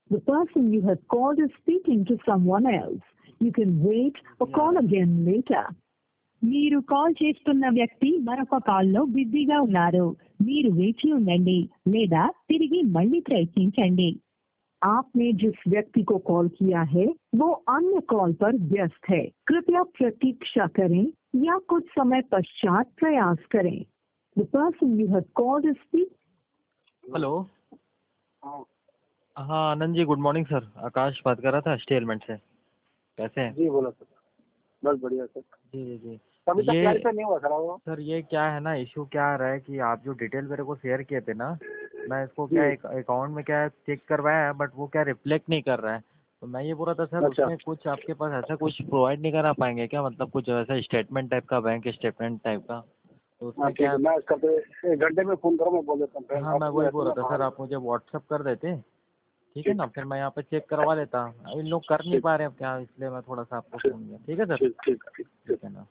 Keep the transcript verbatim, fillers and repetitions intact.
The person you have called is speaking to someone else. You can wait or call again later. మీరు call చేస్తున్న వ్యక్తి మరొక కాల్లో బిజీగా ఉన్నారు. మీరు వేచి ఉండండి లేదా తిరిగి మళ్ళీ ప్రయత్నించండి. आपने जिस व्यक्ति को कॉल किया है वो अन्य कॉल पर व्यस्त है. कृपया प्रतीक्षा करें या कुछ समय पश्चात प्रयास करें. The person you have called is speaking. Hello. हाँ Anand ji, good morning sir. Akash बात कर रहा था एस टी एलिमेंट से। कैसे हैं? जी बोलो सर। बस बढ़िया सर। जी जी जी। अभी तक ये क्लैरिफाई नहीं हुआ सर वो। सर ये क्या है ना, इशू क्या आ रहा है कि आप जो डिटेल मेरे को शेयर किए थे ना, मैं इसको जी। क्या अकाउंट में क्या चेक करवाया है, बट वो क्या रिफ्लेक्ट नहीं कर रहा है। तो मैं ये बोल रहा था सर, अच्छा। उसमें कुछ आपके पास ऐसा कुछ प्रोवाइड नहीं करा पाएंगे क्या, मतलब कुछ ऐसा स्टेटमेंट टाइप का, बैंक स्टेटमेंट टाइप का? तो उसमें हाँ ठीक क्या। है, मैं इसका तो एक घंटे में फोन करो, मैं बोल देता हूँ। हाँ मैं वही बोल रहा था सर, आप मुझे व्हाट्सअप कर देते, ठीक है ना, फिर मैं यहाँ पे चेक करवा लेता। इन लोग कर नहीं पा रहे अब क्या, इसलिए मैं थोड़ा सा आपको फोन किया। ठीक है सर। ठीक ठीक ठीक। ठीक है ना।